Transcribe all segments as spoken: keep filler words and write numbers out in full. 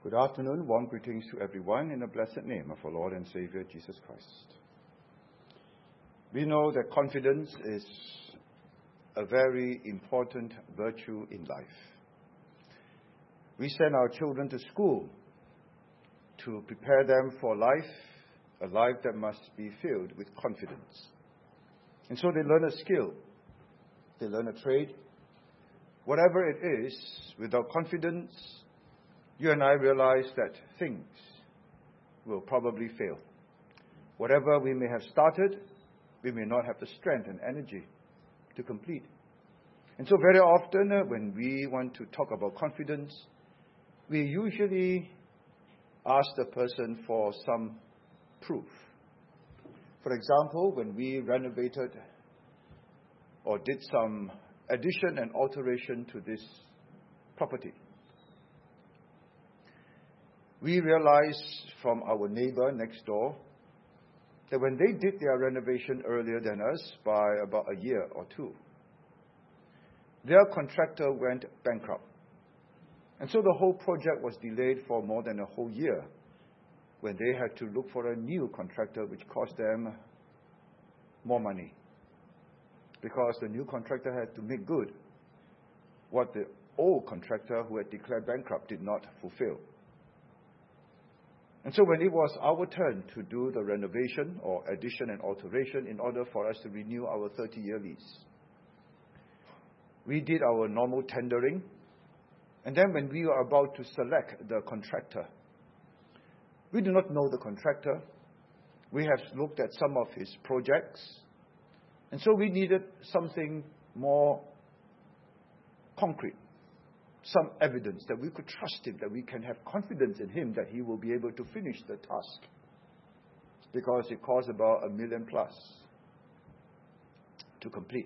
Good afternoon. Warm greetings to everyone in the blessed name of our Lord and Savior, Jesus Christ. We know that confidence is a very important virtue in life. We send our children to school to prepare them for life, a life that must be filled with confidence. And so they learn a skill, they learn a trade. Whatever it is, without confidence, you and I realize that things will probably fail. Whatever we may have started, we may not have the strength and energy to complete. And so very often uh, when we want to talk about confidence, we usually ask the person for some proof. For example, when we renovated or did some addition and alteration to this property, we realized from our neighbor next door that when they did their renovation earlier than us by about a year or two, their contractor went bankrupt. And so the whole project was delayed for more than a whole year when they had to look for a new contractor, which cost them more money because the new contractor had to make good what the old contractor who had declared bankrupt did not fulfill. And so when it was our turn to do the renovation or addition and alteration in order for us to renew our thirty-year lease, we did our normal tendering. And then when we were about to select the contractor, we do not know the contractor. We have looked at some of his projects. And so we needed something more concrete. Some evidence that we could trust him, that we can have confidence in him that he will be able to finish the task. Because it costs about a million plus to complete.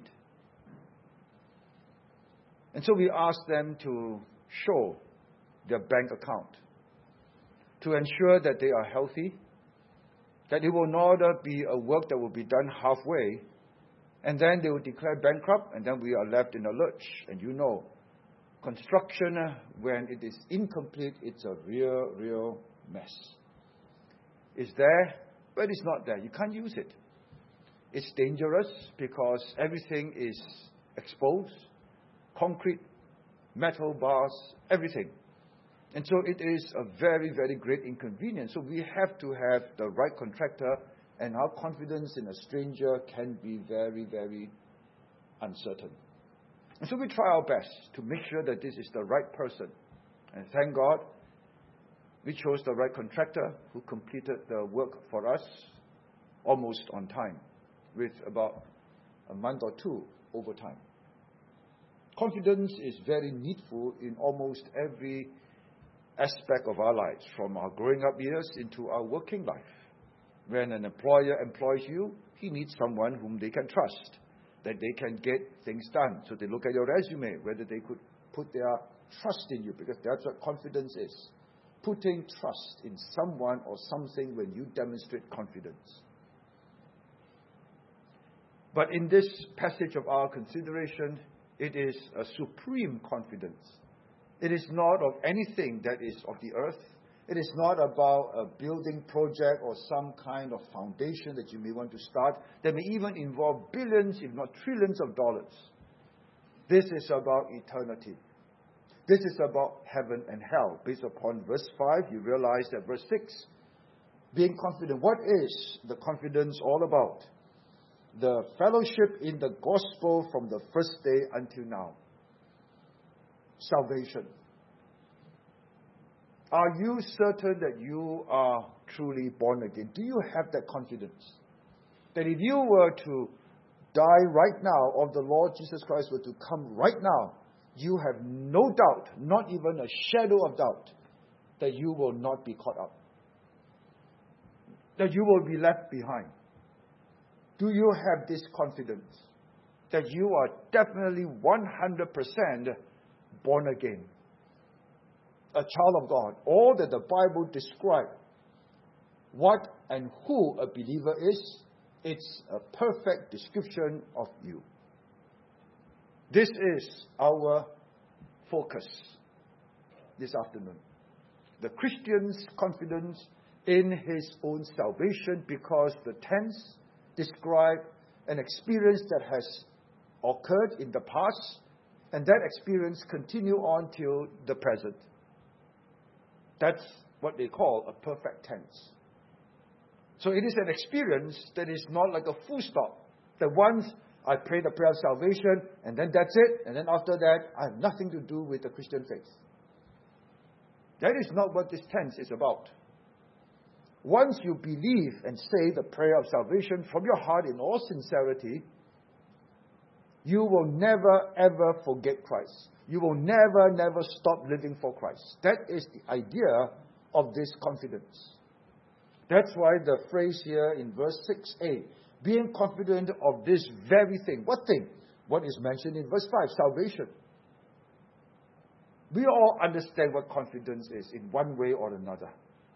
And so we asked them to show their bank account to ensure that they are healthy, that it will not be a work that will be done halfway, and then they will declare bankrupt, and then we are left in a lurch. And you know, construction, when it is incomplete, it's a real, real mess. It's there, but it's not there. You can't use it. It's dangerous because everything is exposed. Concrete, metal bars, everything. And so it is a very, very great inconvenience. So we have to have the right contractor, and our confidence in a stranger can be very, very uncertain. And so we try our best to make sure that this is the right person. And thank God, we chose the right contractor who completed the work for us almost on time, with about a month or two overtime. Confidence is very needful in almost every aspect of our lives, from our growing up years into our working life. When an employer employs you, he needs someone whom they can trust, that they can get things done. So they look at your resume, whether they could put their trust in you, because that's what confidence is. Putting trust in someone or something when you demonstrate confidence. But in this passage of our consideration, it is a supreme confidence. It is not of anything that is of the earth. It is not about a building project or some kind of foundation that you may want to start that may even involve billions, if not trillions of dollars. This is about eternity. This is about heaven and hell. Based upon verse five, you realize that verse six, being confident. What is the confidence all about? The fellowship in the gospel from the first day until now. Salvation. Are you certain that you are truly born again? Do you have that confidence? That if you were to die right now, or the Lord Jesus Christ were to come right now, you have no doubt, not even a shadow of doubt, that you will not be caught up. That you will be left behind. Do you have this confidence that you are definitely one hundred percent born again? A child of God. All that the Bible describes what and who a believer is, it's a perfect description of you. This is our focus this afternoon. the Christian's confidence in his own salvation, because the tense describe an experience that has occurred in the past, and that experience continue on till the present. That's what they call a perfect tense. So it is an experience that is not like a full stop. That once I pray the prayer of salvation, and then that's it, and then after that, I have nothing to do with the Christian faith. That is not what this tense is about. Once you believe and say the prayer of salvation from your heart in all sincerity, you will never ever forget Christ. You will never, never stop living for Christ. That is the idea of this confidence. That's why the phrase here in verse six a, being confident of this very thing. What thing? What is mentioned in verse five, salvation. We all understand what confidence is in one way or another.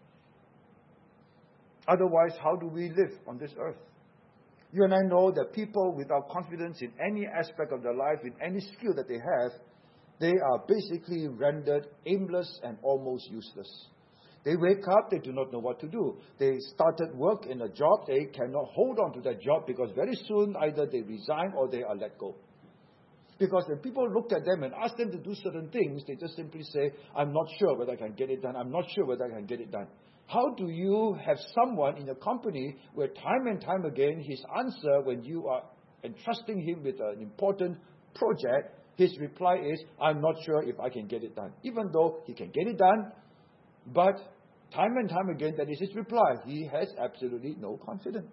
Otherwise, how do we live on this earth? You and I know that people without confidence in any aspect of their life, in any skill that they have, they are basically rendered aimless and almost useless. They wake up, they do not know what to do. They started work in a job, they cannot hold on to that job because very soon either they resign or they are let go. Because when people look at them and ask them to do certain things, they just simply say, I'm not sure whether I can get it done. I'm not sure whether I can get it done. How do you have someone in your company where time and time again his answer when you are entrusting him with an important project, his reply is, I'm not sure if I can get it done. Even though he can get it done, but time and time again that is his reply. He has absolutely no confidence.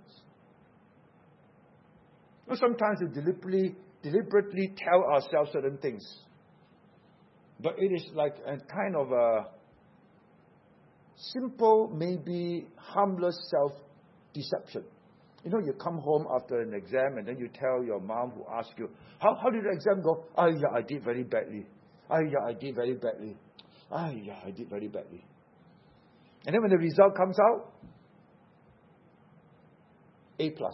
Well, sometimes we deliberately, deliberately tell ourselves certain things. But it is like a kind of a simple, maybe harmless self-deception. You know, you come home after an exam and then you tell your mom who asks you, how, how did the exam go? Oh, yeah, I did very badly. Oh, yeah, I did very badly. Oh, yeah, I did very badly. And then when the result comes out, A plus.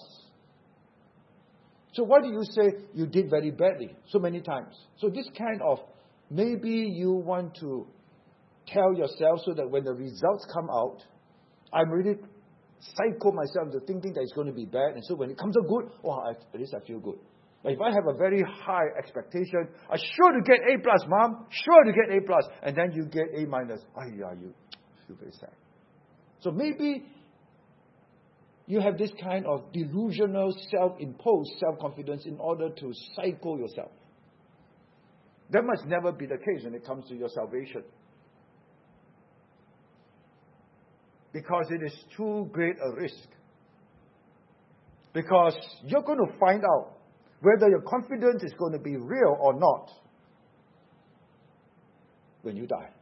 So why do you say you did very badly so many times? So this kind of, maybe you want to tell yourself so that when the results come out, I'm really psycho myself into thinking that it's going to be bad. And so when it comes out good, oh, I, at least I feel good. But if I have a very high expectation, I'm sure to get A plus, Mom. Sure to get A plus. And then you get A minus. Oh, yeah, you feel very sad. So maybe you have this kind of delusional, self-imposed self-confidence in order to psycho yourself. That must never be the case when it comes to your salvation. Because it is too great a risk. Because you're going to find out whether your confidence is going to be real or not when you die.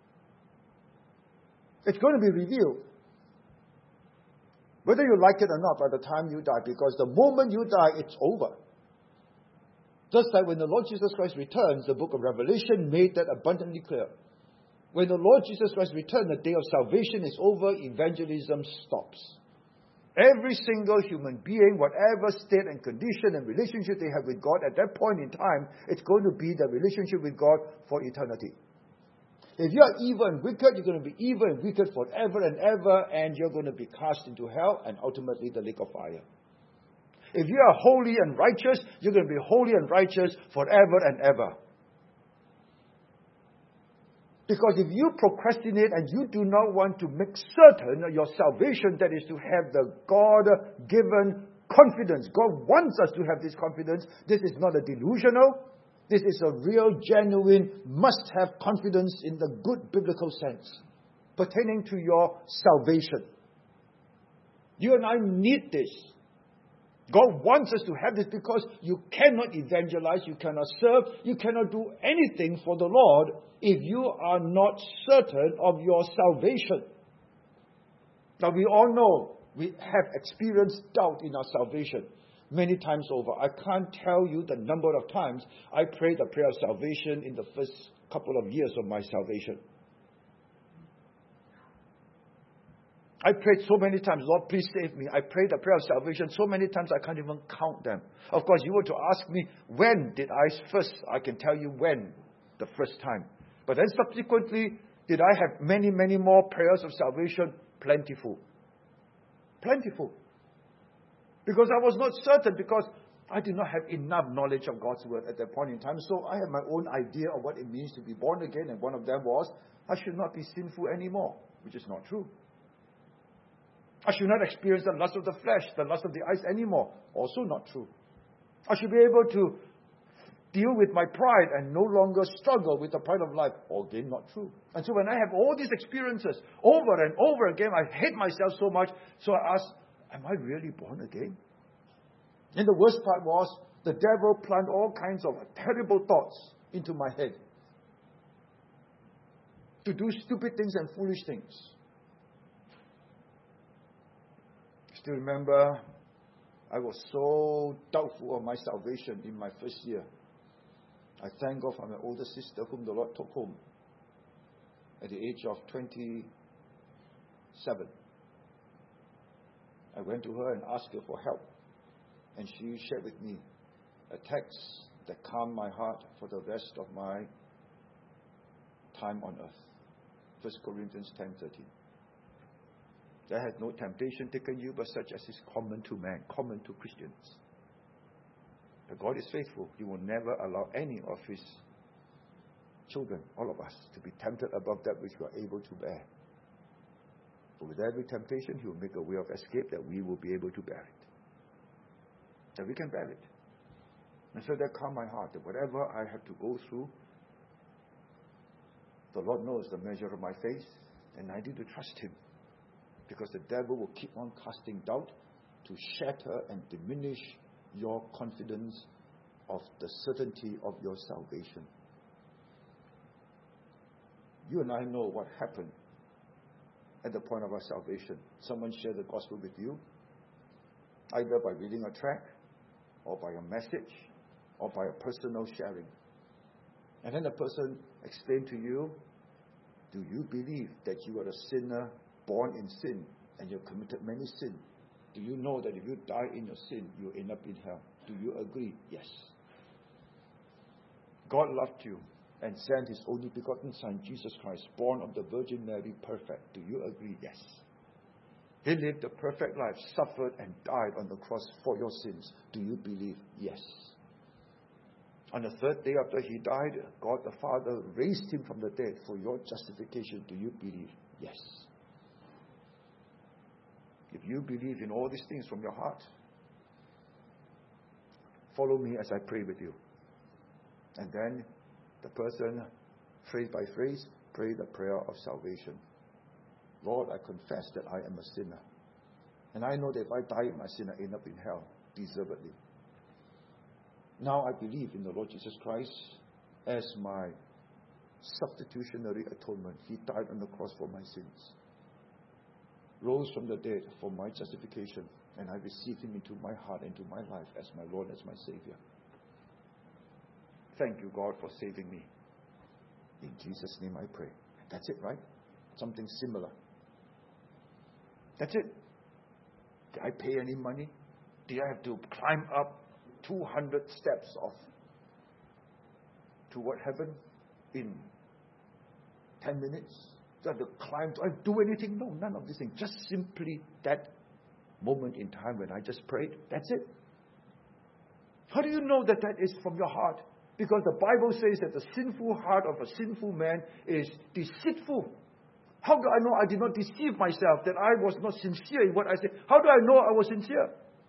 It's going to be revealed. Whether you like it or not by the time you die, because the moment you die, it's over. Just like when the Lord Jesus Christ returns, the book of Revelation made that abundantly clear. When the Lord Jesus Christ returns, the day of salvation is over, evangelism stops. Every single human being, whatever state and condition and relationship they have with God, at that point in time, it's going to be the relationship with God for eternity. If you are evil and wicked, you're going to be evil and wicked forever and ever, and you're going to be cast into hell and ultimately the lake of fire. If you are holy and righteous, you're going to be holy and righteous forever and ever. Because if you procrastinate and you do not want to make certain your salvation, that is to have the God-given confidence. God wants us to have this confidence. This is not a delusional. This is a real, genuine, must-have confidence in the good biblical sense pertaining to your salvation. You and I need this. God wants us to have this because you cannot evangelize, you cannot serve, you cannot do anything for the Lord if you are not certain of your salvation. Now we all know we have experienced doubt in our salvation many times over. I can't tell you the number of times I prayed the prayer of salvation in the first couple of years of my salvation. I prayed so many times, Lord, please save me. I prayed the prayer of salvation so many times I can't even count them. Of course, you were to ask me, when did I first, I can tell you when, the first time. But then subsequently, Did I have many, many more prayers of salvation? Plentiful. Plentiful. Because I was not certain, because I did not have enough knowledge of God's word at that point in time. So I had my own idea of what it means to be born again. And one of them was, I should not be sinful anymore, which is not true. I should not experience the lust of the flesh, the lust of the eyes anymore. Also not true. I should be able to deal with my pride and no longer struggle with the pride of life. Again, not true. And so when I have all these experiences over and over again, I hate myself so much. So I ask, am I really born again? And the worst part was, the devil planted all kinds of terrible thoughts into my head to do stupid things and foolish things. Still remember, I was so doubtful of my salvation in my first year. I thank God for my older sister whom the Lord took home at the age of twenty-seven. I went to her and asked her for help. And she shared with me a text that calmed my heart for the rest of my time on earth. First Corinthians ten thirteen. There has no temptation taken you, but such as is common to man, common to Christians. But God is faithful. He will never allow any of His children, all of us, to be tempted above that which we are able to bear. But with every temptation, He will make a way of escape that we will be able to bear it. That we can bear it. And so that calmed my heart, that whatever I have to go through, the Lord knows the measure of my faith, and I need to trust Him. Because the devil will keep on casting doubt to shatter and diminish your confidence of the certainty of your salvation. You and I know what happened at the point of our salvation. Someone shared the gospel with you, either by reading a tract, or by a message, or by a personal sharing. And then the person explained to you, do you believe that you are a sinner born in sin, and you have committed many sins? Do you know that if you die in your sin, you end up in hell? Do you agree? Yes. God loved you and sent His only begotten Son, Jesus Christ, born of the Virgin Mary, perfect. Do you agree? Yes. He lived a perfect life, suffered and died on the cross for your sins. Do you believe? Yes. On the third day after He died, God the Father raised Him from the dead for your justification. Do you believe? Yes. If you believe in all these things from your heart, follow me as I pray with you. And then the person, phrase by phrase, pray the prayer of salvation. Lord, I confess that I am a sinner. And I know that if I die in my sin, I end up in hell, deservedly. Now I believe in the Lord Jesus Christ as my substitutionary atonement. He died on the cross for my sins, rose from the dead for my justification, and I receive Him into my heart, into my life as my Lord, as my Savior. Thank you, God, for saving me. In Jesus' name I pray. That's it, right? Something similar. That's it. Did I pay any money? Did I have to climb up two hundred steps of toward heaven in ten minutes? Do I have to climb? Do I do anything? No, none of these things. Just simply that moment in time when I just prayed. That's it. How do you know that that is from your heart? Because the Bible says that the sinful heart of a sinful man is deceitful. How do I know I did not deceive myself, that I was not sincere in what I said? How do I know I was sincere?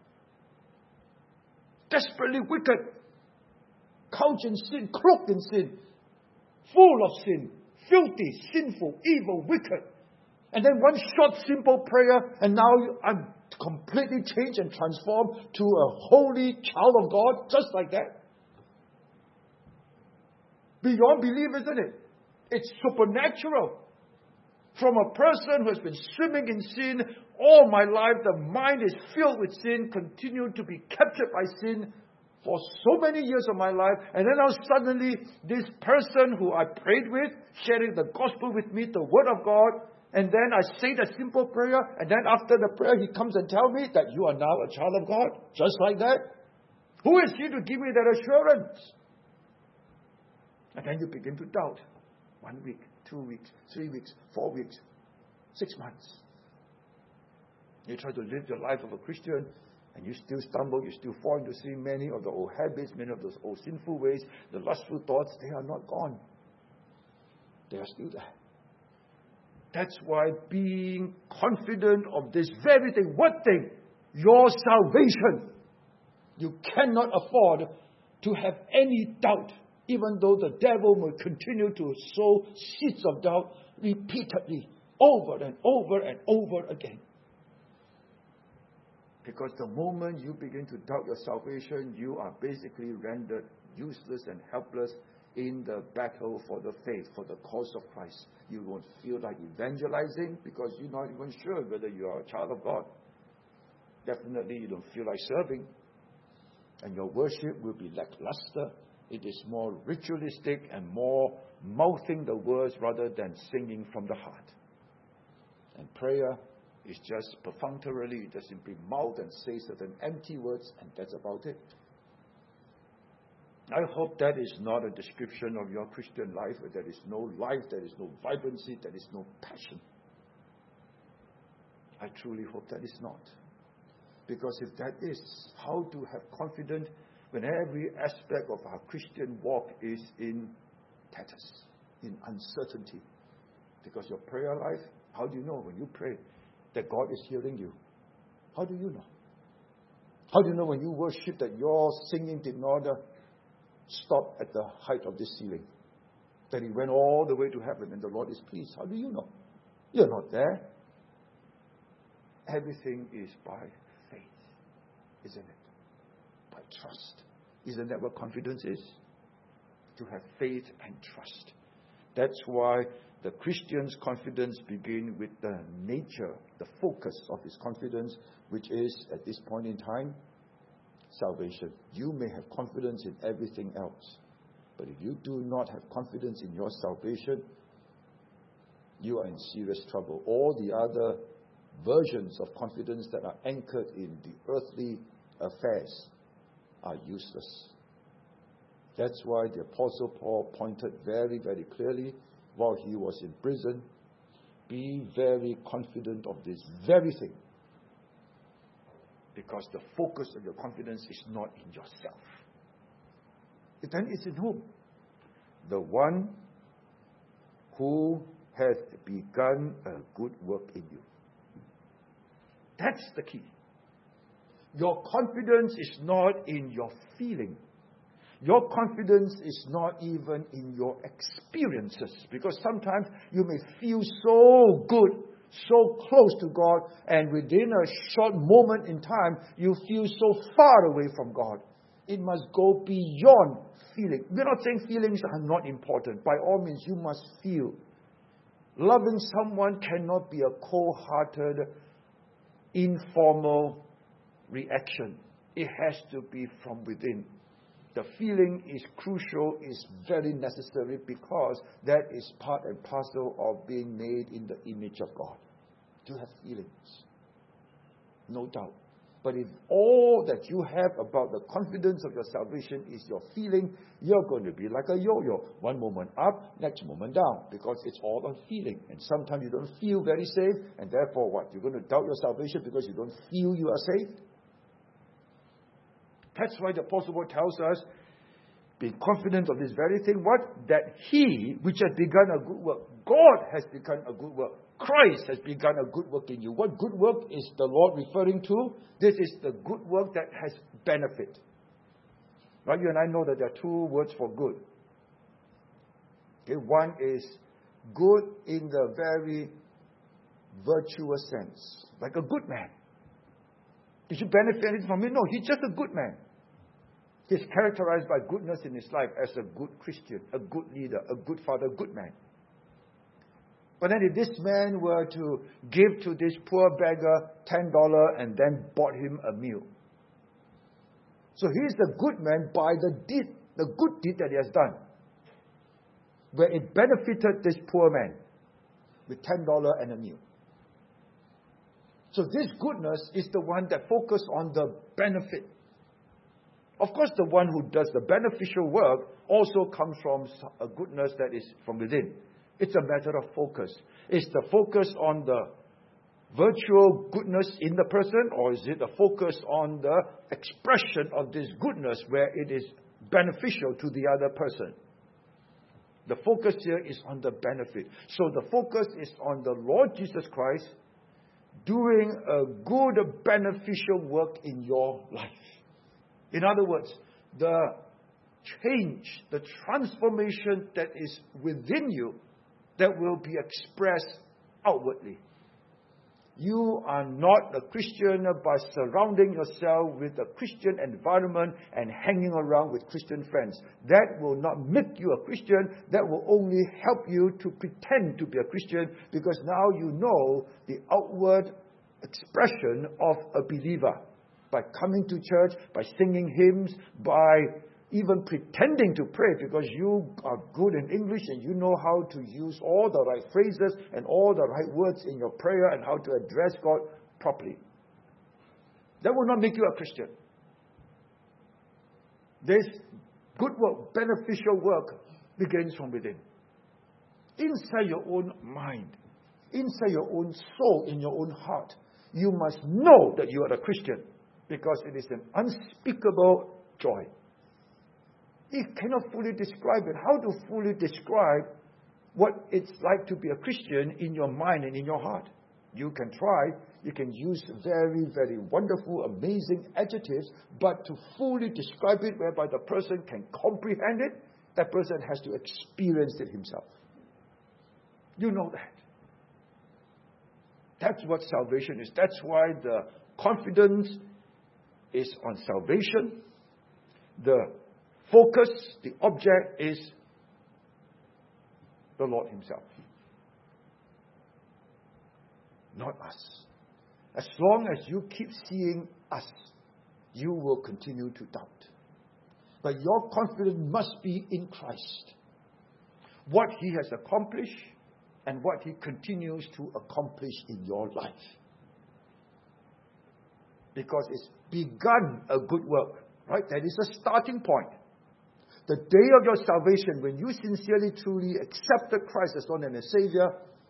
Desperately wicked, couched in sin, cloaked in sin, full of sin, filthy, sinful, evil, wicked. And then one short, simple prayer, and now I'm completely changed and transformed to a holy child of God, just like that. Beyond belief, isn't it? It's supernatural. From a person who has been swimming in sin all my life, the mind is filled with sin, continued to be captured by sin for so many years of my life. And then now suddenly, this person who I prayed with, sharing the gospel with me, the word of God, and then I say the simple prayer, and then after the prayer, he comes and tells me that you are now a child of God, just like that. Who is he to give me that assurance? And then you begin to doubt. One week, two weeks, three weeks, four weeks, six months. You try to live the life of a Christian, and you still stumble, you still fall into sin. Many of the old habits, many of those old sinful ways, the lustful thoughts, they are not gone. They are still there. That's why being confident of this very thing, what thing? Your salvation. You cannot afford to have any doubt, even though the devil will continue to sow seeds of doubt repeatedly, over and over and over again. Because the moment you begin to doubt your salvation, you are basically rendered useless and helpless in the battle for the faith, for the cause of Christ. You won't feel like evangelizing because you're not even sure whether you are a child of God. Definitely you don't feel like serving. And your worship will be lackluster. It is more ritualistic and more mouthing the words rather than singing from the heart. And prayer is just perfunctorily, you just simply mouth and say certain empty words, and that's about it. I hope that is not a description of your Christian life, where there is no life, there is no vibrancy, there is no passion. I truly hope that is not. Because if that is, how to have confidence when every aspect of our Christian walk is in tatters, in uncertainty? Because your prayer life, how do you know when you pray that God is hearing you? How do you know? How do you know when you worship that your singing did not uh, stop at the height of this ceiling? That it went all the way to heaven and the Lord is pleased? How do you know? You're not there. Everything is by faith, isn't it? By trust. Isn't that what confidence is? To have faith and trust. That's why the Christian's confidence begins with the nature, the focus of his confidence, which is, at this point in time, salvation. You may have confidence in everything else, but if you do not have confidence in your salvation, you are in serious trouble. All the other versions of confidence that are anchored in the earthly affairs are useless. That's why the Apostle Paul pointed very, very clearly while he was in prison, be very confident of this very thing. Because the focus of your confidence is not in yourself. Then it's in whom? The one who has begun a good work in you. That's the key. Your confidence is not in your feeling. Your confidence is not even in your experiences. Because sometimes you may feel so good, so close to God, and within a short moment in time, you feel so far away from God. It must go beyond feeling. We're not saying feelings are not important. By all means, you must feel. Loving someone cannot be a cold-hearted, informal reaction. It has to be from within. The feeling is crucial, is very necessary, because that is part and parcel of being made in the image of God. To have feelings. No doubt. But if all that you have about the confidence of your salvation is your feeling, you're going to be like a yo-yo. One moment up, next moment down. Because it's all on feeling. And sometimes you don't feel very safe. And therefore what? You're going to doubt your salvation because you don't feel you are saved? That's why the Apostle Paul tells us, being confident of this very thing, what? That he, which has begun a good work, God has begun a good work. Christ has begun a good work in you. What good work is the Lord referring to? This is the good work that has benefit. Now you and I know that there are two words for good. Okay, one is good in the very virtuous sense. Like a good man. Did you benefit anything from him? No, he's just a good man. He's characterized by goodness in his life as a good Christian, a good leader, a good father, a good man. But then if this man were to give to this poor beggar ten dollars and then bought him a meal. So he is the good man by the deed, the good deed that he has done. Where it benefited this poor man with ten dollars and a meal. So this goodness is the one that focuses on the benefit. Of course, the one who does the beneficial work also comes from a goodness that is from within. It's a matter of focus. Is the focus on the virtual goodness in the person, or is it a focus on the expression of this goodness where it is beneficial to the other person? The focus here is on the benefit. So the focus is on the Lord Jesus Christ doing a good, beneficial work in your life. In other words, the change, the transformation that is within you that will be expressed outwardly. You are not a Christian by surrounding yourself with a Christian environment and hanging around with Christian friends. That will not make you a Christian. That will only help you to pretend to be a Christian, because now you know the outward expression of a believer. By coming to church, by singing hymns, by even pretending to pray because you are good in English and you know how to use all the right phrases and all the right words in your prayer and how to address God properly. That will not make you a Christian. This good work, beneficial work, begins from within. Inside your own mind, inside your own soul, in your own heart, you must know that you are a Christian, because it is an unspeakable joy. You cannot fully describe it. How to fully describe what it's like to be a Christian in your mind and in your heart? You can try. You can use very, very wonderful, amazing adjectives, but to fully describe it whereby the person can comprehend it, that person has to experience it himself. You know that. That's what salvation is. That's why the confidence is on salvation. The focus, the object is the Lord himself. Not us. As long as you keep seeing us, you will continue to doubt. But your confidence must be in Christ. What he has accomplished and what he continues to accomplish in your life. Because it's begun a good work, right? That is a starting point. The day of your salvation, when you sincerely, truly accepted Christ as Lord and Savior,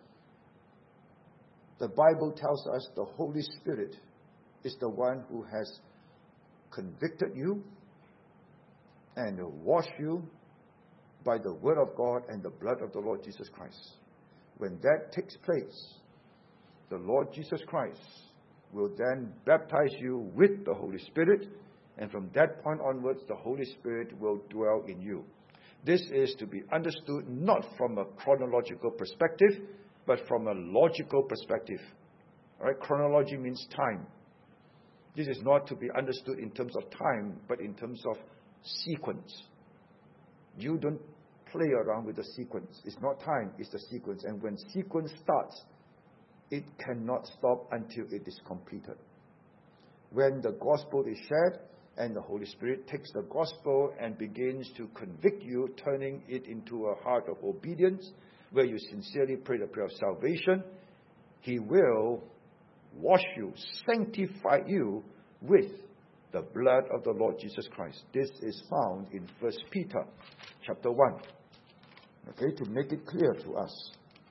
the Bible tells us the Holy Spirit is the one who has convicted you and washed you by the Word of God and the blood of the Lord Jesus Christ. When that takes place, the Lord Jesus Christ will then baptize you with the Holy Spirit, and from that point onwards, the Holy Spirit will dwell in you. This is to be understood not from a chronological perspective, but from a logical perspective. All right? Chronology means time. This is not to be understood in terms of time, but in terms of sequence. You don't play around with the sequence. It's not time, it's the sequence. And when sequence starts, it cannot stop until it is completed. When the gospel is shared, and the Holy Spirit takes the gospel and begins to convict you, turning it into a heart of obedience, where you sincerely pray the prayer of salvation, he will wash you, sanctify you with the blood of the Lord Jesus Christ. This is found in First Peter chapter one. Okay, to make it clear to us.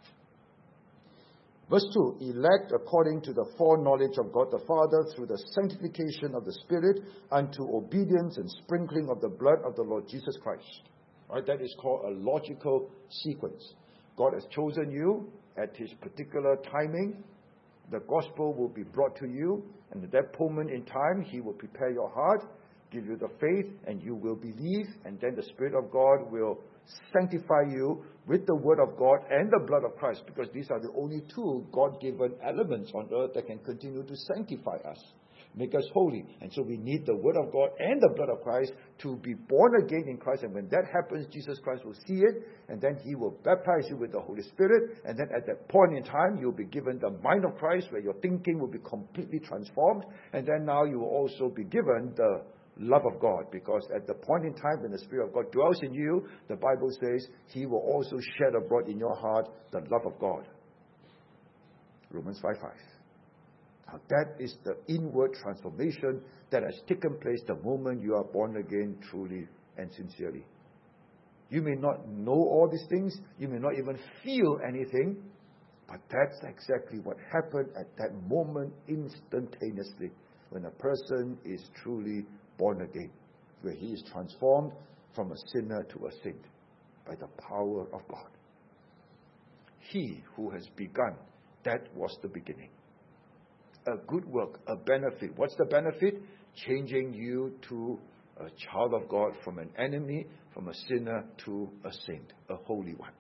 Verse two, elect according to the foreknowledge of God the Father through the sanctification of the Spirit unto obedience and sprinkling of the blood of the Lord Jesus Christ. Right, that is called a logical sequence. God has chosen you at his particular timing. The gospel will be brought to you, and at that moment in time, he will prepare your heart, give you the faith, and you will believe, and then the Spirit of God will sanctify you with the Word of God and the blood of Christ, because these are the only two God-given elements on earth that can continue to sanctify us, make us holy. And so we need the Word of God and the blood of Christ to be born again in Christ. And when that happens, Jesus Christ will see it, and then he will baptize you with the Holy Spirit. And then at that point in time, you'll be given the mind of Christ, where your thinking will be completely transformed. And then now you will also be given the love of God, because at the point in time when the Spirit of God dwells in you, the Bible says he will also shed abroad in your heart the love of God. Romans five five. Now that is the inward transformation that has taken place the moment you are born again truly and sincerely. You may not know all these things. You may not even feel anything. But that's exactly what happened at that moment instantaneously when a person is truly born again, where he is transformed from a sinner to a saint by the power of God. He who has begun, that was the beginning. A good work, a benefit. What's the benefit? Changing you to a child of God, from an enemy, from a sinner to a saint, a holy one.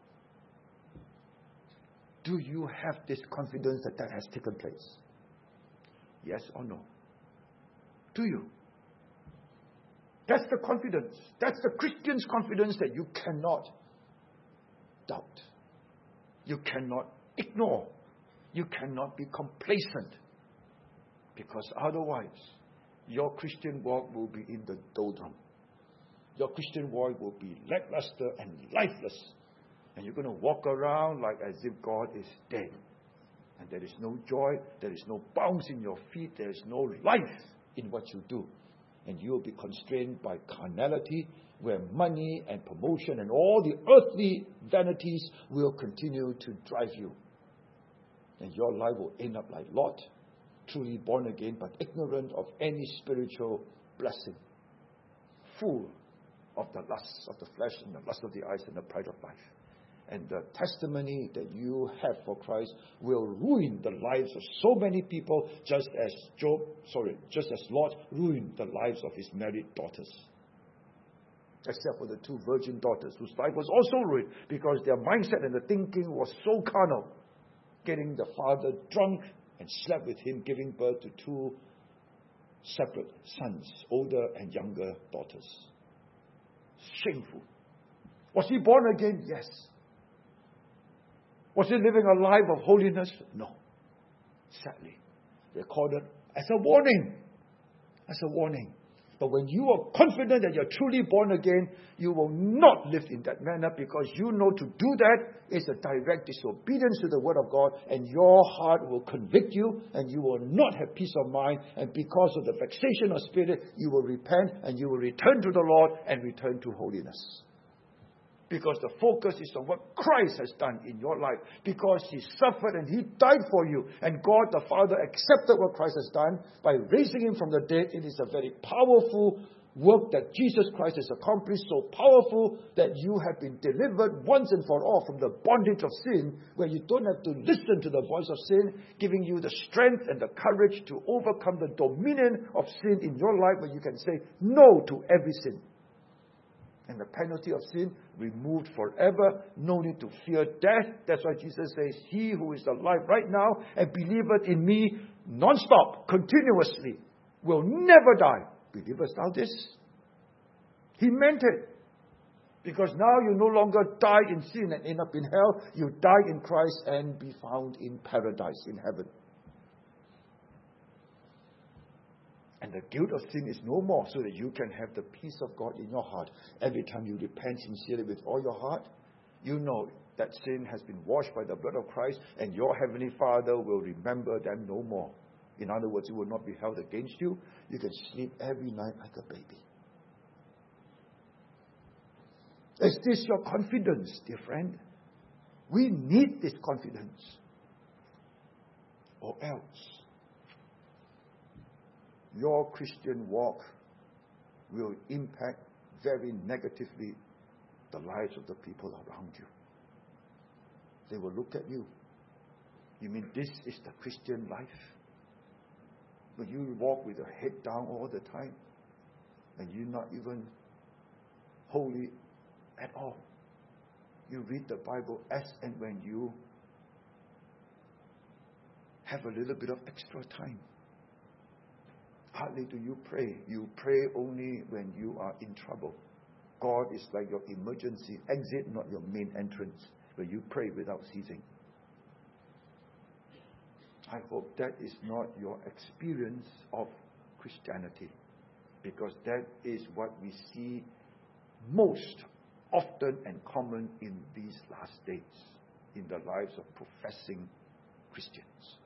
Do you have this confidence that that has taken place? Yes or no? Do you? That's the confidence. That's the Christian's confidence that you cannot doubt. You cannot ignore. You cannot be complacent. Because otherwise, your Christian walk will be in the doldrum. Your Christian walk will be lackluster and lifeless. And you're going to walk around like as if God is dead. And there is no joy, there is no bounce in your feet, there is no life in what you do. And you will be constrained by carnality, where money and promotion and all the earthly vanities will continue to drive you. And your life will end up like Lot, truly born again, but ignorant of any spiritual blessing, full of the lusts of the flesh and the lust of the eyes and the pride of life. And the testimony that you have for Christ will ruin the lives of so many people, just as Job, sorry, just as Lot ruined the lives of his married daughters. Except for the two virgin daughters, whose life was also ruined because their mindset and the thinking was so carnal. Getting the father drunk and slept with him, giving birth to two separate sons, older and younger daughters. Shameful. Was he born again? Yes. Was he living a life of holiness? No. Sadly. Recorded as a warning. As a warning. But when you are confident that you're truly born again, you will not live in that manner, because you know to do that is a direct disobedience to the Word of God, and your heart will convict you, and you will not have peace of mind, and because of the vexation of spirit, you will repent, and you will return to the Lord and return to holiness. Because the focus is on what Christ has done in your life. Because He suffered and He died for you. And God the Father accepted what Christ has done by raising Him from the dead. It is a very powerful work that Jesus Christ has accomplished. So powerful that you have been delivered once and for all from the bondage of sin. Where you don't have to listen to the voice of sin. Giving you the strength and the courage to overcome the dominion of sin in your life. Where you can say no to every sin. And the penalty of sin removed forever. No need to fear death. That's why Jesus says, He who is alive right now and believeth in me non-stop, continuously, will never die. Believest thou this? He meant it. Because now you no longer die in sin and end up in hell. You die in Christ and be found in paradise, in heaven. And the guilt of sin is no more, so that you can have the peace of God in your heart. Every time you repent sincerely with all your heart, you know that sin has been washed by the blood of Christ, and your Heavenly Father will remember them no more. In other words, it will not be held against you. You can sleep every night like a baby. Is this your confidence, dear friend? We need this confidence. Or else, your Christian walk will impact very negatively the lives of the people around you. They will look at you. You mean this is the Christian life? But you walk with your head down all the time, and you're not even holy at all. You read the Bible as and when you have a little bit of extra time. Hardly do you pray. You pray only when you are in trouble. God is like your emergency exit, not your main entrance, where you pray without ceasing. I hope that is not your experience of Christianity, because that is what we see most often and common in these last days, in the lives of professing Christians.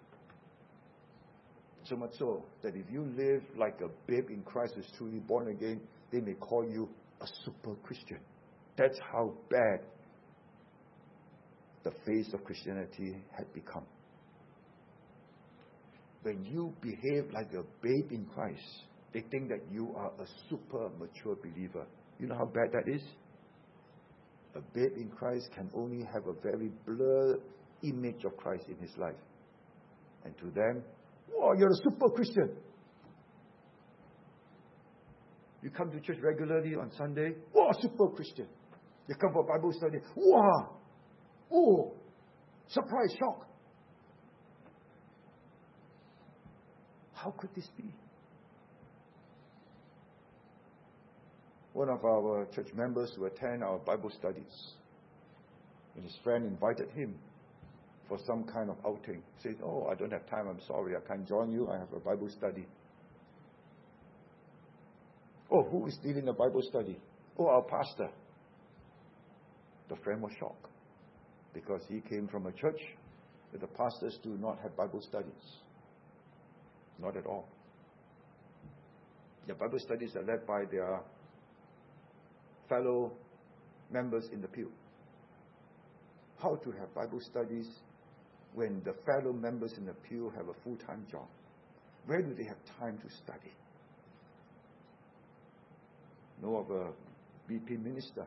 So much so that if you live like a babe in Christ who is truly born again, they may call you a super Christian. That's how bad the face of Christianity had become. When you behave like a babe in Christ, they think that you are a super mature believer. You know how bad that is? A babe in Christ can only have a very blurred image of Christ in his life. And to them, oh, you're a super Christian. You come to church regularly on Sunday, oh, super Christian. You come for Bible study, wow, oh, surprise, shock. How could this be? One of our church members who attend our Bible studies, and his friend invited him for some kind of outing. He said, oh, I don't have time, I'm sorry, I can't join you, I have a Bible study. Oh, who is leading the Bible study? Oh, our pastor. The friend was shocked because he came from a church where the pastors do not have Bible studies. Not at all. Their Bible studies are led by their fellow members in the pew. How to have Bible studies when the fellow members in the pew have a full-time job? Where do they have time to study? Know of a B P minister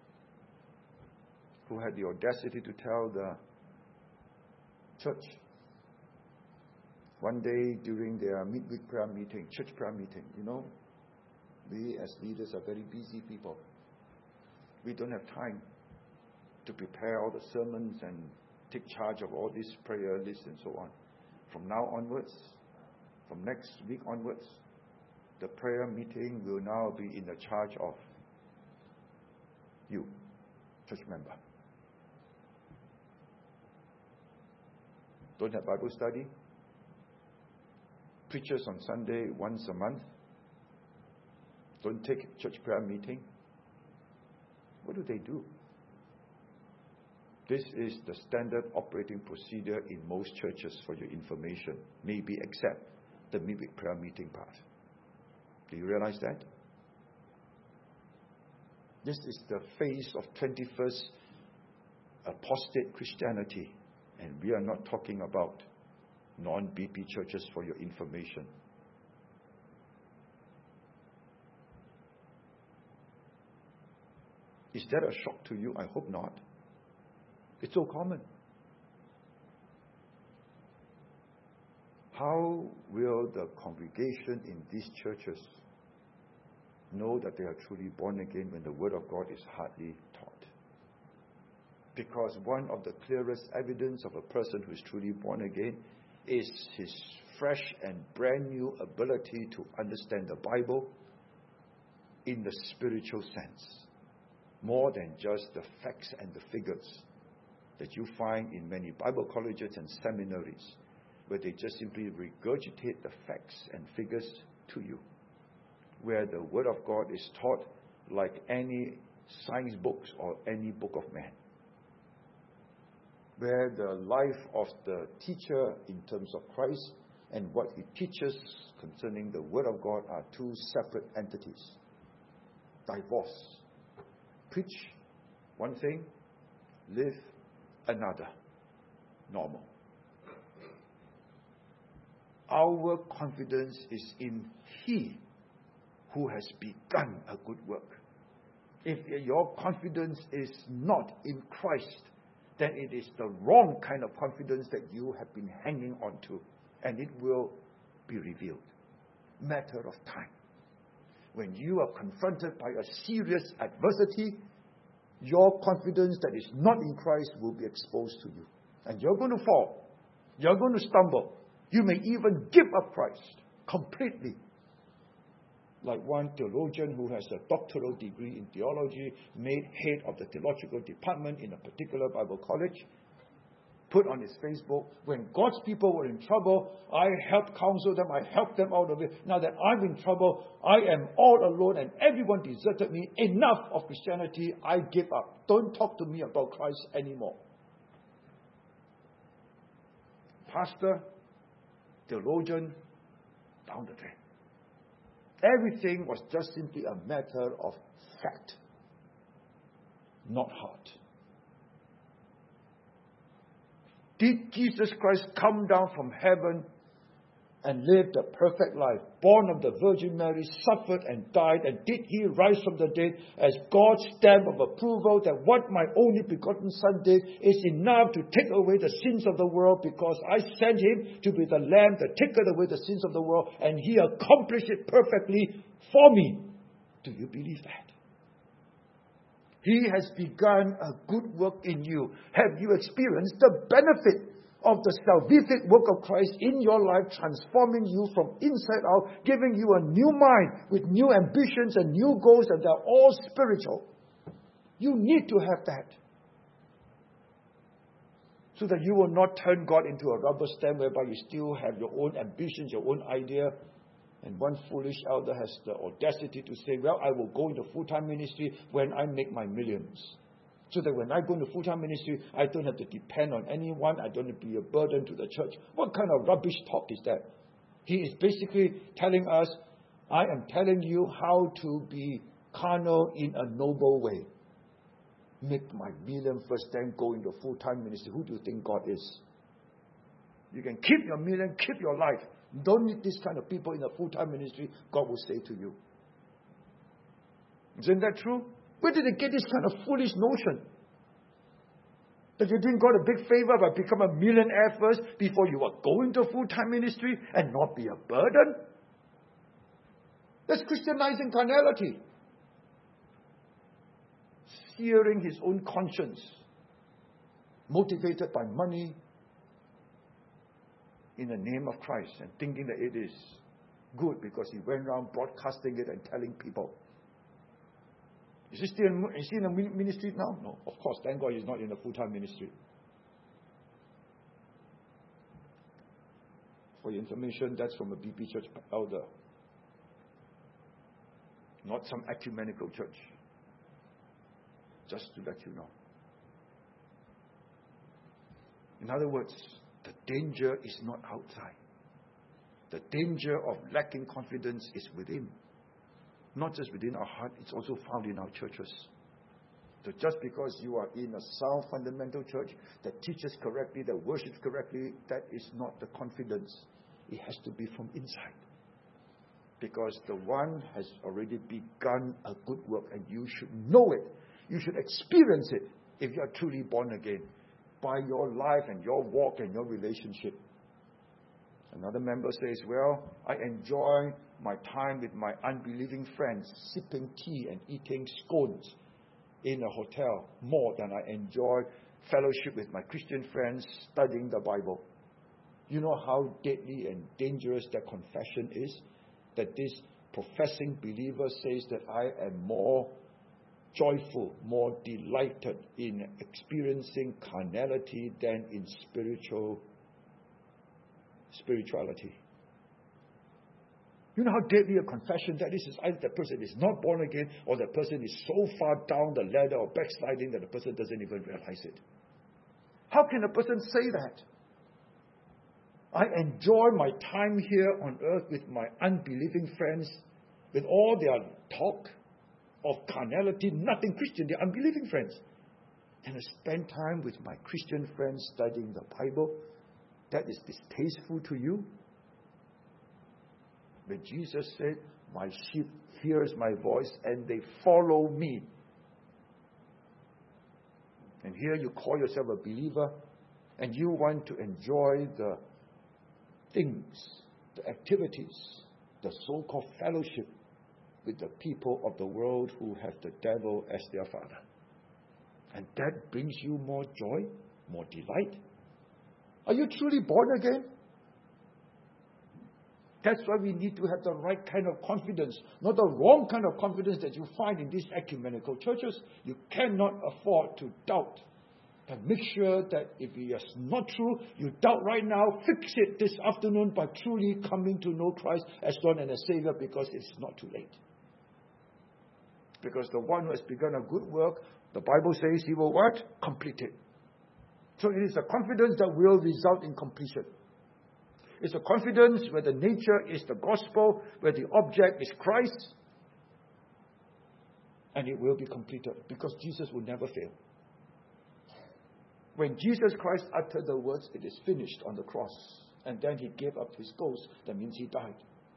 who had the audacity to tell the church one day during their midweek prayer meeting, church prayer meeting, you know, we as leaders are very busy people. We don't have time to prepare all the sermons and take charge of all these prayer lists and so on. From now onwards, from next week onwards, the prayer meeting will now be in the charge of you, church member. Don't have Bible study? Preachers on Sunday once a month? Don't take church prayer meeting? What do they do? This is the standard operating procedure in most churches, for your information, maybe except the midweek prayer meeting part. Do you realize that? This is the face of twenty-first apostate Christianity, and we are not talking about non-B P churches, for your information. Is that a shock to you? I hope not. It's so common. How will the congregation in these churches know that they are truly born again when the Word of God is hardly taught? Because one of the clearest evidence of a person who is truly born again is his fresh and brand new ability to understand the Bible in the spiritual sense, more than just the facts and the figures that you find in many Bible colleges and seminaries, where they just simply regurgitate the facts and figures to you, where the Word of God is taught like any science books or any book of man, where the life of the teacher in terms of Christ and what he teaches concerning the Word of God are two separate entities. Divorce. Preach one thing, live another. Normal. Our confidence is in He who has begun a good work. If your confidence is not in Christ, then it is the wrong kind of confidence that you have been hanging on to, and it will be revealed. Matter of time. When you are confronted by a serious adversity, your confidence that is not in Christ will be exposed to you. And you're going to fall. You're going to stumble. You may even give up Christ completely. Like one theologian who has a doctoral degree in theology, made head of the theological department in a particular Bible college, put on his Facebook, when God's people were in trouble, I helped counsel them, I helped them out of it. Now that I'm in trouble, I am all alone and everyone deserted me. Enough of Christianity, I give up. Don't talk to me about Christ anymore. Pastor, theologian, down the drain. Everything was just simply a matter of fact. not heart. Did Jesus Christ come down from heaven and lived a perfect life, born of the Virgin Mary, suffered and died, and did He rise from the dead as God's stamp of approval that what my only begotten Son did is enough to take away the sins of the world, because I sent Him to be the Lamb that taketh away the sins of the world, and He accomplished it perfectly for me. Do you believe that? He has begun a good work in you. Have you experienced the benefit of the salvific work of Christ in your life, transforming you from inside out, giving you a new mind with new ambitions and new goals, and they're all spiritual? You need to have that, so that you will not turn God into a rubber stamp whereby you still have your own ambitions, your own idea. And one foolish elder has the audacity to say, well, I will go into full-time ministry when I make my millions. So that when I go into full-time ministry, I don't have to depend on anyone. I don't have to be a burden to the church. What kind of rubbish talk is that? He is basically telling us, I am telling you how to be carnal in a noble way. Make my million first, then go into full-time ministry. Who do you think God is? You can keep your million, keep your life. Don't need this kind of people in a full-time ministry, God will say to you. Isn't that true? Where did they get this kind of foolish notion? That you didn't God a big favor by become a millionaire first before you are going to full-time ministry and not be a burden? That's Christianizing carnality. Searing his own conscience, motivated by money, in the name of Christ, and thinking that it is good because he went around broadcasting it and telling people. Is he still in, is he in a ministry now? No, of course. Thank God he's not in a full-time ministry. For your information, that's from a B P church elder, not some ecumenical church. Just to let you know. In other words, the danger is not outside. The danger of lacking confidence is within. Not just within our heart, it's also found in our churches. So just because you are in a sound fundamental church that teaches correctly, that worships correctly, that is not the confidence. It has to be from inside. Because the one has already begun a good work, and you should know it. You should experience it if you are truly born again, by your life and your walk and your relationship. Another member says, well, I enjoy my time with my unbelieving friends, sipping tea and eating scones in a hotel more than I enjoy fellowship with my Christian friends studying the Bible. You know how deadly and dangerous that confession is? That this professing believer says that I am more joyful, more delighted in experiencing carnality than in spiritual spirituality. You know how deadly a confession that is? Is either the person is not born again, or the person is so far down the ladder of backsliding that the person doesn't even realize it. How can a person say that? I enjoy my time here on earth with my unbelieving friends, with all their talk of carnality, nothing Christian, they're unbelieving friends. And I spend time with my Christian friends studying the Bible. That is distasteful to you? When Jesus said, my sheep hears my voice and they follow me. And here you call yourself a believer and you want to enjoy the things, the activities, the so-called fellowship with the people of the world who have the devil as their father. And that brings you more joy, more delight. Are you truly born again? That's why we need to have the right kind of confidence, not the wrong kind of confidence that you find in these ecumenical churches. You cannot afford to doubt. And make sure that if it is not true, you doubt right now, fix it this afternoon by truly coming to know Christ as Lord and as Savior, because it's not too late. Because the one who has begun a good work, the Bible says he will what? Complete it. So it is a confidence that will result in completion. It's a confidence where the nature is the gospel, where the object is Christ. And it will be completed because Jesus will never fail. When Jesus Christ uttered the words, "It is finished," on the cross, and then he gave up his ghost, that means he died.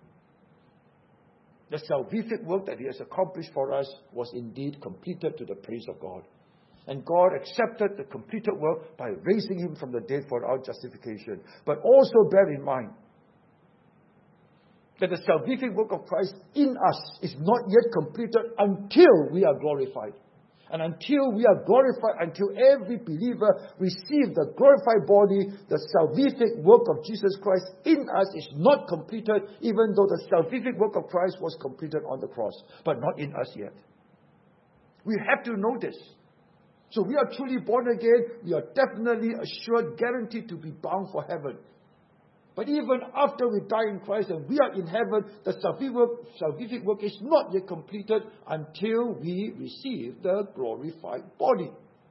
The salvific work that he has accomplished for us was indeed completed to the praise of God. And God accepted the completed work by raising him from the dead for our justification. But also bear in mind that the salvific work of Christ in us is not yet completed until we are glorified. And until we are glorified, until every believer receives the glorified body, the salvific work of Jesus Christ in us is not completed, even though the salvific work of Christ was completed on the cross, but not in us yet. We have to know this. So we are truly born again. We are definitely assured, guaranteed to be bound for heaven. But even after we die in Christ and we are in heaven, the salvific work, salvific work is not yet completed until we receive the glorified body.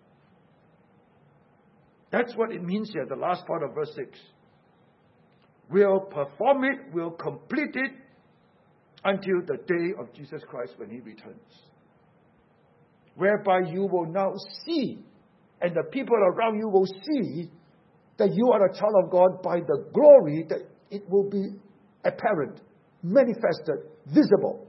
That's what it means here, the last part of verse six. We'll perform it, we'll complete it until the day of Jesus Christ when he returns. Whereby you will now see, and the people around you will see, that you are a child of God by the glory that it will be apparent, manifested, visible.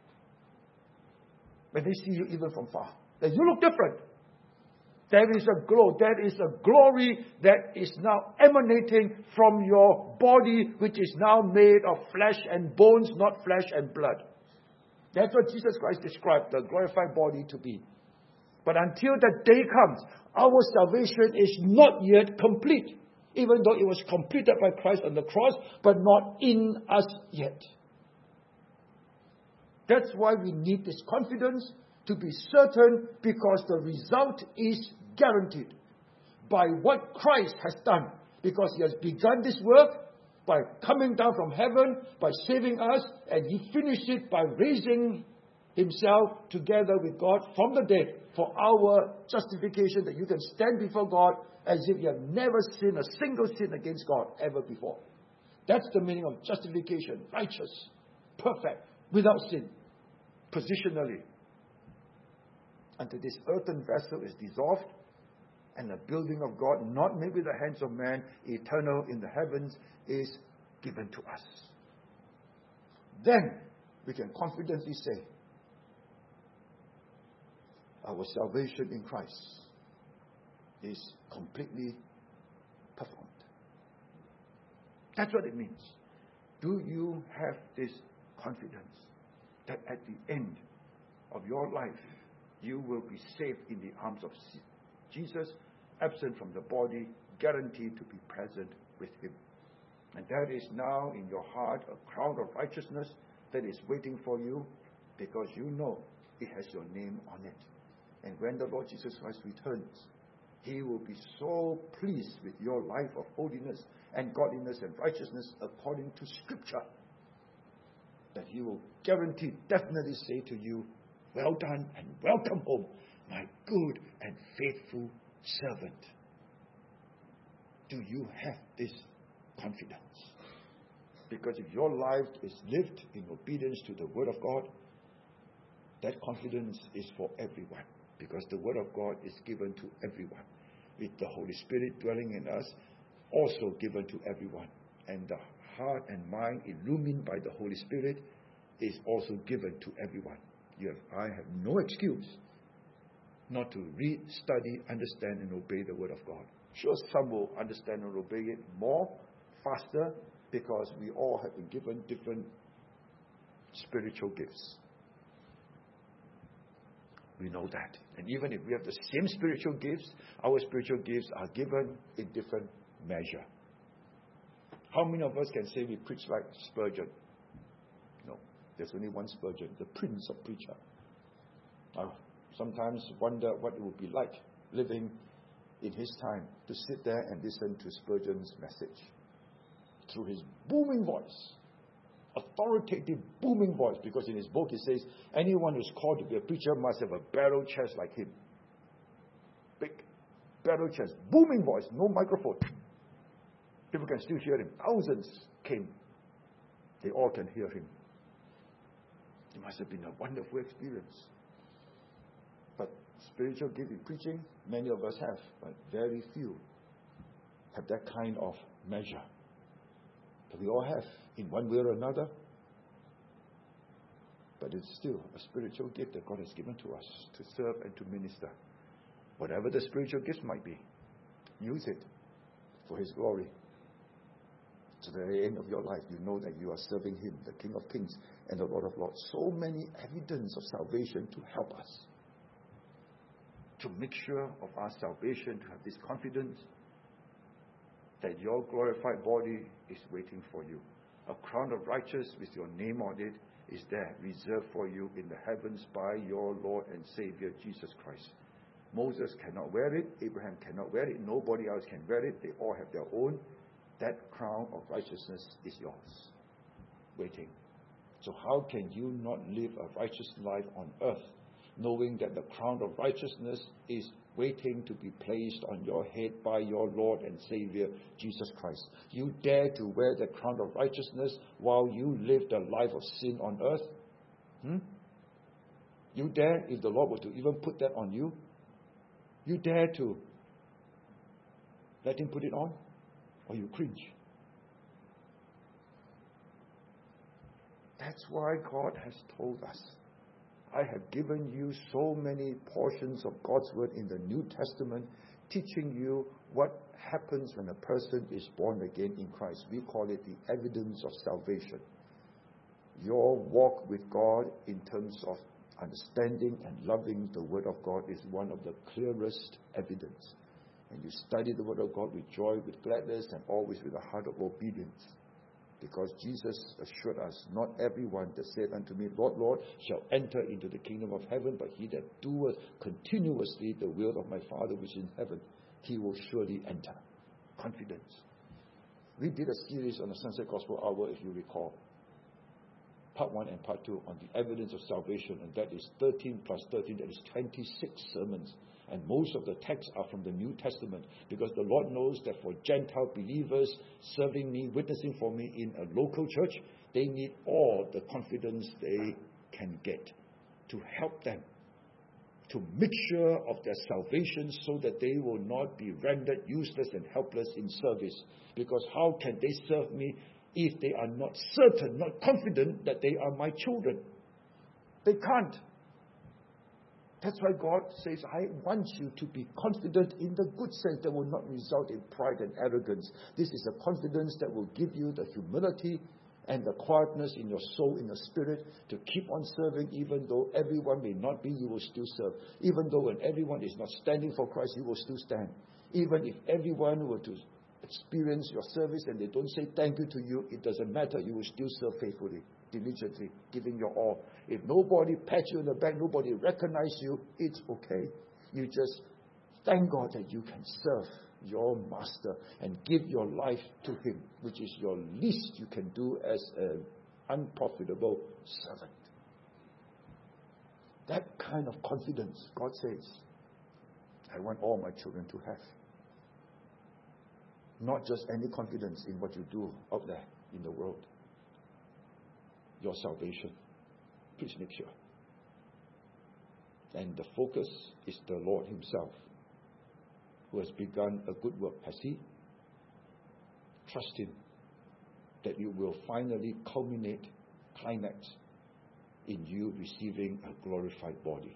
When they see you even from far, that you look different. There is a glow, there is a glory that is now emanating from your body, which is now made of flesh and bones, not flesh and blood. That's what Jesus Christ described the glorified body to be. But until that day comes, our salvation is not yet complete. Even though it was completed by Christ on the cross, but not in us yet. That's why we need this confidence to be certain, because the result is guaranteed by what Christ has done. Because he has begun this work by coming down from heaven, by saving us, and he finished it by raising himself together with God from the dead for our justification, that you can stand before God as if you have never sinned a single sin against God ever before. That's the meaning of justification. Righteous, perfect, without sin, positionally. Until this earthen vessel is dissolved and the building of God, not made with the hands of man, eternal in the heavens, is given to us. Then we can confidently say, our salvation in Christ is completely performed. That's what it means. Do you have this confidence that at the end of your life, you will be saved in the arms of Jesus, absent from the body, guaranteed to be present with him? And that is now in your heart a crown of righteousness that is waiting for you, because you know it has your name on it. And when the Lord Jesus Christ returns, he will be so pleased with your life of holiness and godliness and righteousness according to Scripture, that he will guarantee, definitely say to you, well done and welcome home, my good and faithful servant. Do you have this confidence? Because if your life is lived in obedience to the Word of God, that confidence is for everyone. Because the Word of God is given to everyone. With the Holy Spirit dwelling in us, also given to everyone. And the heart and mind illumined by the Holy Spirit is also given to everyone. You have, I have no excuse not to read, study, understand, and obey the Word of God. Sure, some will understand and obey it more, faster, because we all have been given different spiritual gifts. We know that. And even if we have the same spiritual gifts, our spiritual gifts are given in different measure. How many of us can say we preach like Spurgeon? No. There's only one Spurgeon, the Prince of Preacher. I sometimes wonder what it would be like living in his time to sit there and listen to Spurgeon's message. Through his booming voice. Authoritative, booming voice, because in his book he says anyone who's called to be a preacher must have a barrel chest like him. Big barrel chest, booming voice, no microphone. People can still hear him. Thousands came. They all can hear him. It must have been a wonderful experience. Spiritual gift in preaching, many of us have, but very few have that kind of measure. But we all have, in one way or another. But it's still a spiritual gift that God has given to us to serve and to minister. Whatever the spiritual gift might be, use it for His glory. To the very end of your life, you know that you are serving Him, the King of Kings and the Lord of Lords. So many evidence of salvation to help us. To make sure of our salvation, to have this confidence that your glorified body is waiting for you. A crown of righteousness with your name on it is there, reserved for you in the heavens by your Lord and Savior, Jesus Christ. Moses cannot wear it. Abraham cannot wear it. Nobody else can wear it. They all have their own. That crown of righteousness is yours, waiting. So how can you not live a righteous life on earth, knowing that the crown of righteousness is waiting to be placed on your head by your Lord and Savior, Jesus Christ? You dare to wear the crown of righteousness while you live the life of sin on earth? Hmm? You dare, if the Lord were to even put that on you? You dare to let Him put it on? Or you cringe? That's why God has told us, I have given you so many portions of God's Word in the New Testament, teaching you what happens when a person is born again in Christ. We call it the evidence of salvation. Your walk with God in terms of understanding and loving the Word of God is one of the clearest evidence. And you study the Word of God with joy, with gladness, and always with a heart of obedience. Because Jesus assured us, not everyone that said unto me, Lord, Lord, shall enter into the kingdom of heaven, but he that doeth continuously the will of my Father which is in heaven, he will surely enter. Confidence. We did a series on the Sunset Gospel Hour, if you recall. Part one and part two on the evidence of salvation, and that is thirteen plus thirteen, that is twenty-six sermons. And most of the texts are from the New Testament, because the Lord knows that for Gentile believers serving me, witnessing for me in a local church, they need all the confidence they can get to help them to make sure of their salvation so that they will not be rendered useless and helpless in service. Because how can they serve me if they are not certain, not confident that they are my children? They can't. That's why God says, I want you to be confident in the good sense that will not result in pride and arrogance. This is a confidence that will give you the humility and the quietness in your soul, in your spirit, to keep on serving. Even though everyone may not be, you will still serve. Even though when everyone is not standing for Christ, you will still stand. Even if everyone were to experience your service and they don't say thank you to you, it doesn't matter. You will still serve faithfully, diligently, giving your all. If nobody pats you on the back, nobody recognizes you, it's okay. You just thank God that you can serve your master and give your life to Him, which is your least you can do as an unprofitable servant. That kind of confidence, God says, I want all my children to have. Not just any confidence in what you do out there in the world. Your salvation. Please make sure. And the focus is the Lord Himself, who has begun a good work. Has He? Trust Him that you will finally culminate, climax in you receiving a glorified body.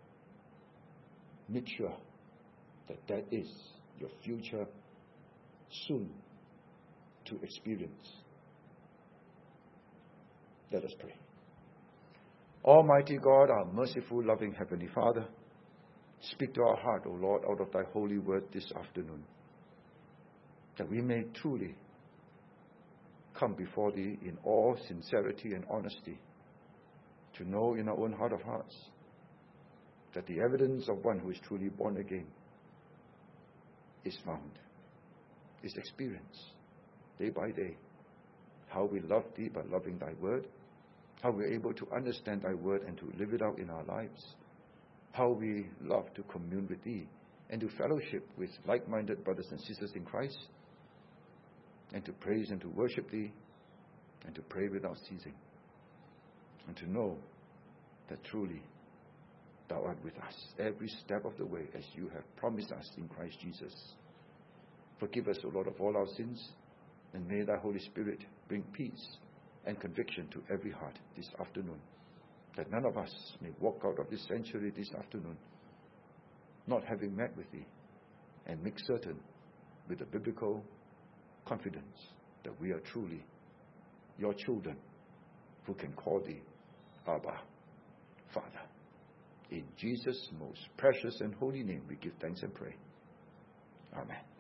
Make sure that that is your future soon to experience. Let us pray. Almighty God, our merciful, loving Heavenly Father, speak to our heart, O Lord, out of Thy holy word this afternoon, that we may truly come before Thee in all sincerity and honesty, to know in our own heart of hearts that the evidence of one who is truly born again is found, is experienced day by day. How we love Thee by loving Thy word, how we're able to understand Thy word and to live it out in our lives, how we love to commune with Thee and to fellowship with like-minded brothers and sisters in Christ, and to praise and to worship Thee and to pray without ceasing, and to know that truly Thou art with us every step of the way, as you have promised us in Christ Jesus. Forgive us, O Lord, of all our sins, and may thy Holy Spirit bring peace and conviction to every heart this afternoon, that none of us may walk out of this sanctuary this afternoon not having met with thee, and make certain with a biblical confidence that we are truly your children who can call thee Abba, Father. In Jesus' most precious and holy name we give thanks and pray. Amen.